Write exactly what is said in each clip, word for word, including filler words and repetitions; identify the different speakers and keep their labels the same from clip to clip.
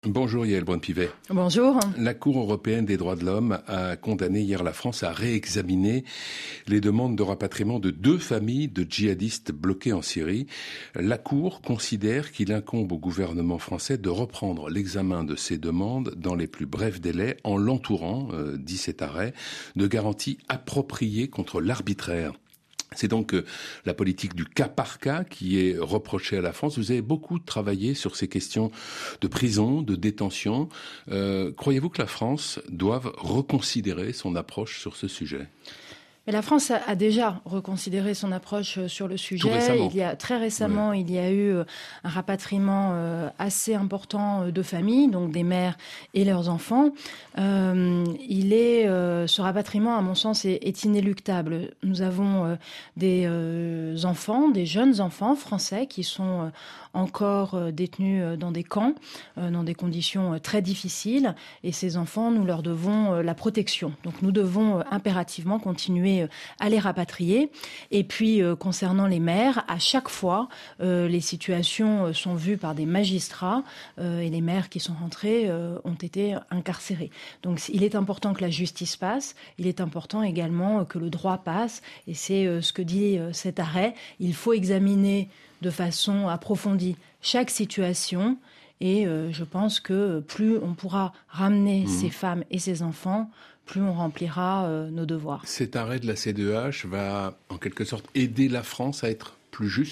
Speaker 1: Bonjour Yael Braun-Pivet.
Speaker 2: Bonjour.
Speaker 1: La Cour européenne des droits de l'homme a condamné hier la France à réexaminer les demandes de rapatriement de deux familles de djihadistes bloqués en Syrie. La Cour considère qu'il incombe au gouvernement français de reprendre l'examen de ces demandes dans les plus brefs délais en l'entourant, euh, dit cet arrêt, de garanties appropriées contre l'arbitraire. C'est donc euh, la politique du cas par cas qui est reprochée à la France. Vous avez beaucoup travaillé sur ces questions de prison, de détention. Euh, croyez-vous que la France doive reconsidérer son approche sur ce sujet ?
Speaker 2: Mais la France a déjà reconsidéré son approche sur le sujet. Il y a très récemment, oui. il y a eu un rapatriement assez important de familles, donc des mères et leurs enfants. Euh, il est, euh, ce rapatriement, à mon sens, est, est inéluctable. Nous avons euh, des euh, enfants, des jeunes enfants français qui sont euh, encore euh, détenus dans des camps, euh, dans des conditions euh, très difficiles. Et ces enfants, nous leur devons euh, la protection. Donc nous devons euh, impérativement continuer à les rapatrier. Et puis, euh, concernant les mères, à chaque fois, euh, les situations sont vues par des magistrats euh, et les mères qui sont rentrées euh, ont été incarcérées. Donc, il est important que la justice passe. Il est important également que le droit passe. Et c'est euh, ce que dit euh, cet arrêt. Il faut examiner de façon approfondie chaque situation. Et euh, je pense que plus on pourra ramener mmh. ces femmes et ces enfants, plus on remplira euh, nos devoirs.
Speaker 1: Cet arrêt de la C E D E H va, en quelque sorte, aider la France à être plus juste ?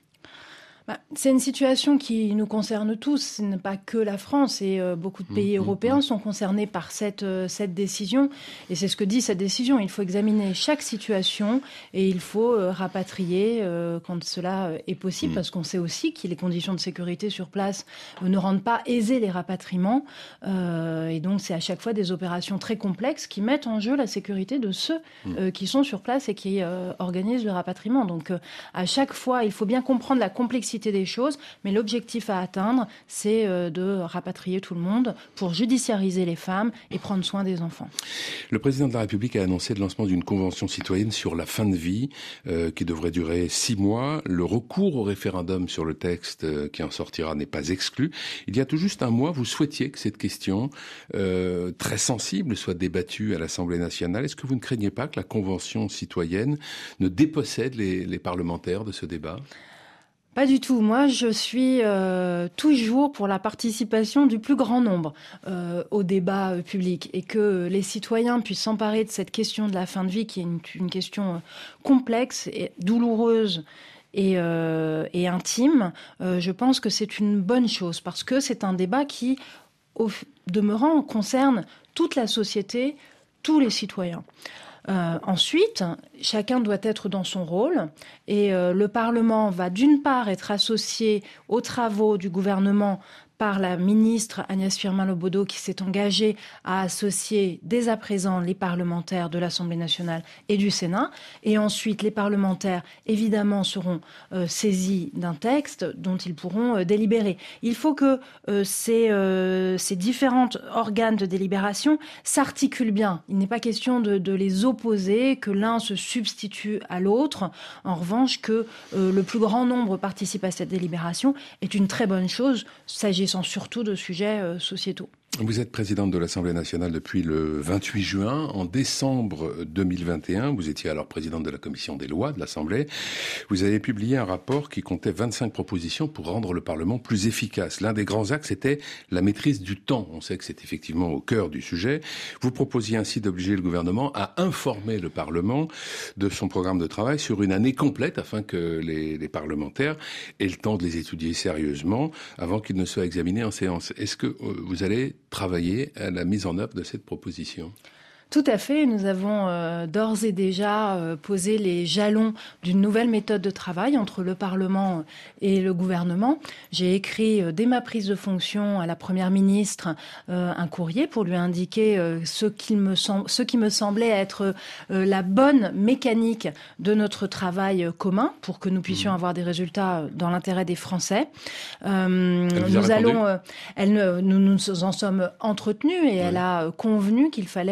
Speaker 2: Bah, c'est une situation qui nous concerne tous, ce n'est pas que la France et euh, beaucoup de pays mmh, européens mmh. sont concernés par cette, euh, cette décision et c'est ce que dit cette décision. Il faut examiner chaque situation et il faut euh, rapatrier euh, quand cela est possible mmh. parce qu'on sait aussi que les conditions de sécurité sur place euh, ne rendent pas aisés les rapatriements euh, et donc c'est à chaque fois des opérations très complexes qui mettent en jeu la sécurité de ceux mmh. euh, qui sont sur place et qui euh, organisent le rapatriement. Donc euh, à chaque fois, il faut bien comprendre la complexité des choses, mais l'objectif à atteindre, c'est de rapatrier tout le monde pour judiciariser les femmes et prendre soin des enfants.
Speaker 1: Le président de la République a annoncé le lancement d'une convention citoyenne sur la fin de vie euh, qui devrait durer six mois. Le recours au référendum sur le texte euh, qui en sortira n'est pas exclu. Il y a tout juste un mois, vous souhaitiez que cette question euh, très sensible soit débattue à l'Assemblée nationale. Est-ce que vous ne craignez pas que la convention citoyenne ne dépossède les, les parlementaires de ce débat ?
Speaker 2: Pas du tout. Moi, je suis euh, toujours pour la participation du plus grand nombre euh, au débat euh, public et que les citoyens puissent s'emparer de cette question de la fin de vie qui est une, une question euh, complexe et douloureuse et, euh, et intime. Euh, je pense que c'est une bonne chose parce que c'est un débat qui, au demeurant, concerne toute la société, tous les citoyens. Euh, ensuite, chacun doit être dans son rôle et euh, le Parlement va d'une part être associé aux travaux du gouvernement par la ministre Agnès Firmin-Le Bodo qui s'est engagée à associer dès à présent les parlementaires de l'Assemblée nationale et du Sénat. Et ensuite, les parlementaires, évidemment, seront euh, saisis d'un texte dont ils pourront euh, délibérer. Il faut que euh, ces, euh, ces différents organes de délibération s'articulent bien. Il n'est pas question de, de les opposer, que l'un se substitue à l'autre. En revanche, que euh, le plus grand nombre participe à cette délibération est une très bonne chose, s'agissant surtout de sujets euh, sociétaux.
Speaker 1: Vous êtes présidente de l'Assemblée nationale depuis le vingt-huit juin. En décembre deux mille vingt et un, vous étiez alors présidente de la commission des lois de l'Assemblée. Vous avez publié un rapport qui comptait vingt-cinq propositions pour rendre le Parlement plus efficace. L'un des grands axes était la maîtrise du temps. On sait que c'est effectivement au cœur du sujet. Vous proposiez ainsi d'obliger le gouvernement à informer le Parlement de son programme de travail sur une année complète afin que les, les parlementaires aient le temps de les étudier sérieusement avant qu'ils ne soient examinés en séance. Est-ce que vous allez travailler à la mise en œuvre de cette proposition ?
Speaker 2: Tout à fait. Nous avons euh, d'ores et déjà euh, posé les jalons d'une nouvelle méthode de travail entre le Parlement et le gouvernement. J'ai écrit euh, dès ma prise de fonction à la Première ministre euh, un courrier pour lui indiquer euh, ce, qu'il me sem- ce qui me semblait être euh, la bonne mécanique de notre travail euh, commun pour que nous puissions mmh. avoir des résultats dans l'intérêt des Français. Euh, nous allons, euh, elle, nous nous en sommes entretenus et oui. elle a convenu qu'il fallait que nous ayons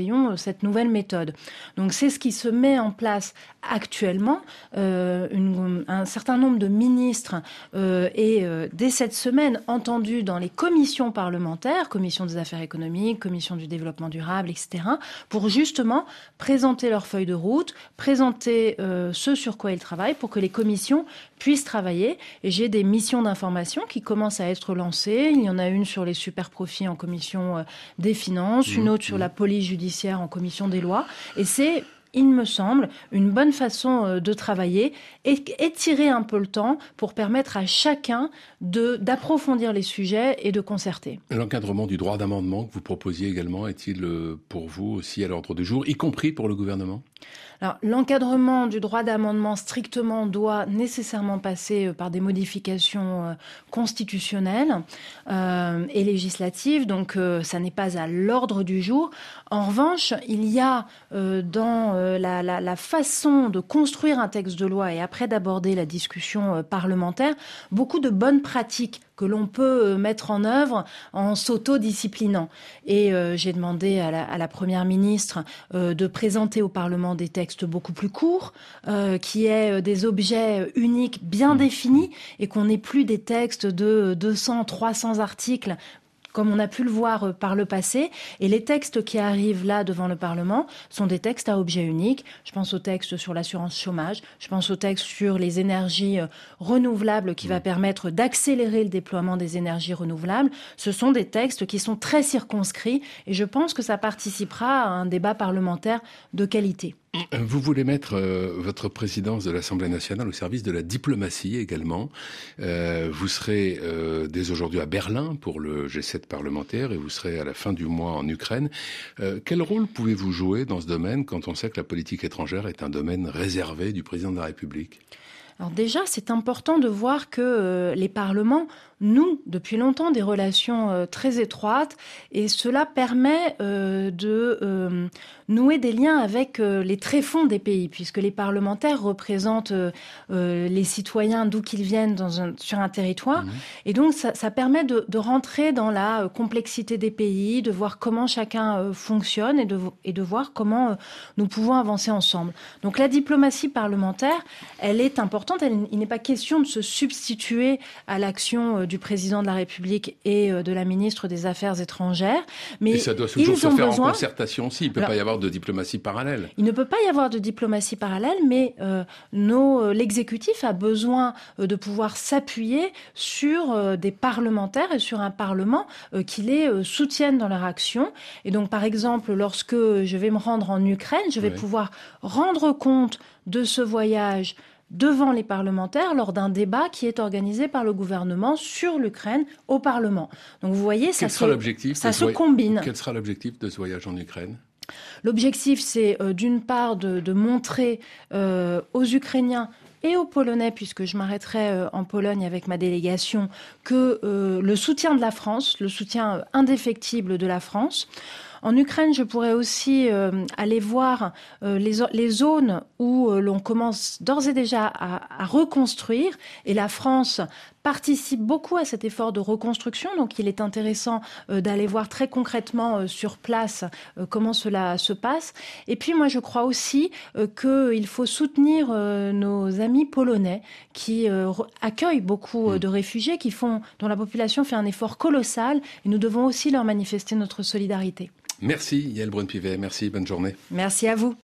Speaker 2: déployons cette nouvelle méthode. Donc c'est ce qui se met en place actuellement. Euh, une, un certain nombre de ministres euh, et euh, dès cette semaine entendus dans les commissions parlementaires, commission des affaires économiques, commission du développement durable, et cetera, pour justement présenter leur feuille de route, présenter euh, ce sur quoi ils travaillent pour que les commissions puissent travailler. Et j'ai des missions d'information qui commencent à être lancées. Il y en a une sur les super profits en commission euh, des finances, mmh, une autre mmh. sur la police judiciaire en commission des lois. Et c'est, il me semble, une bonne façon de travailler et étirer un peu le temps pour permettre à chacun de, d'approfondir les sujets et de concerter.
Speaker 1: L'encadrement du droit d'amendement que vous proposiez également est-il pour vous aussi à l'ordre du jour, y compris pour le gouvernement ?
Speaker 2: Alors, l'encadrement du droit d'amendement strictement doit nécessairement passer par des modifications constitutionnelles euh, et législatives, donc euh, ça n'est pas à l'ordre du jour. En revanche, il y a euh, dans euh, la, la, la façon de construire un texte de loi et après d'aborder la discussion euh, parlementaire, beaucoup de bonnes pratiques que l'on peut mettre en œuvre en s'autodisciplinant. Et euh, j'ai demandé à la, à la Première ministre euh, de présenter au Parlement des textes beaucoup plus courts, euh, qui aient des objets uniques bien définis et qu'on n'ait plus des textes de deux cents, trois cents articles comme on a pu le voir par le passé. Et les textes qui arrivent là devant le Parlement sont des textes à objet unique. Je pense au texte sur l'assurance chômage, je pense au texte sur les énergies renouvelables qui va permettre d'accélérer le déploiement des énergies renouvelables. Ce sont des textes qui sont très circonscrits et je pense que ça participera à un débat parlementaire de qualité.
Speaker 1: Vous voulez mettre euh, votre présidence de l'Assemblée nationale au service de la diplomatie également. Euh, vous serez euh, dès aujourd'hui à Berlin pour le G sept parlementaire et vous serez à la fin du mois en Ukraine. Euh, quel rôle pouvez-vous jouer dans ce domaine quand on sait que la politique étrangère est un domaine réservé du président de la République ?
Speaker 2: Alors déjà, c'est important de voir que euh, les parlements nouent depuis longtemps des relations euh, très étroites et cela permet euh, de euh, nouer des liens avec euh, les tréfonds des pays puisque les parlementaires représentent euh, euh, les citoyens d'où qu'ils viennent dans un, sur un territoire. Mmh. Et donc ça, ça permet de, de rentrer dans la euh, complexité des pays, de voir comment chacun euh, fonctionne et de, et de voir comment euh, nous pouvons avancer ensemble. Donc la diplomatie parlementaire, elle est importante. Elle, il n'est pas question de se substituer à l'action euh, du président de la République et euh, de la ministre des Affaires étrangères. Mais
Speaker 1: et ça doit toujours
Speaker 2: ils
Speaker 1: se
Speaker 2: ont
Speaker 1: faire
Speaker 2: besoin...
Speaker 1: en concertation aussi. Il ne peut Alors, pas y avoir de diplomatie parallèle.
Speaker 2: Il ne peut pas y avoir de diplomatie parallèle, mais euh, nos, euh, l'exécutif a besoin euh, de pouvoir s'appuyer sur euh, des parlementaires et sur un Parlement euh, qui les euh, soutiennent dans leur action. Et donc, par exemple, lorsque je vais me rendre en Ukraine, je vais ouais. pouvoir rendre compte de ce voyage devant les parlementaires lors d'un débat qui est organisé par le gouvernement sur l'Ukraine au Parlement. Donc vous voyez, ça, se, ça se combine.
Speaker 1: Quel sera l'objectif de ce voyage en Ukraine ?
Speaker 2: L'objectif, c'est euh, d'une part de, de montrer euh, aux Ukrainiens et aux Polonais, puisque je m'arrêterai euh, en Pologne avec ma délégation, que euh, le soutien de la France, le soutien indéfectible de la France. En Ukraine, je pourrais aussi euh, aller voir euh, les, les zones où euh, l'on commence d'ores et déjà à, à reconstruire. Et la France participe beaucoup à cet effort de reconstruction. Donc, il est intéressant euh, d'aller voir très concrètement euh, sur place euh, comment cela se passe. Et puis, moi, je crois aussi euh, qu'il faut soutenir euh, nos amis polonais qui euh, accueillent beaucoup euh, de réfugiés, qui font, dont la population fait un effort colossal. Et nous devons aussi leur manifester notre solidarité.
Speaker 1: Merci Yaël Braun-Pivet, merci, bonne journée.
Speaker 2: Merci à vous.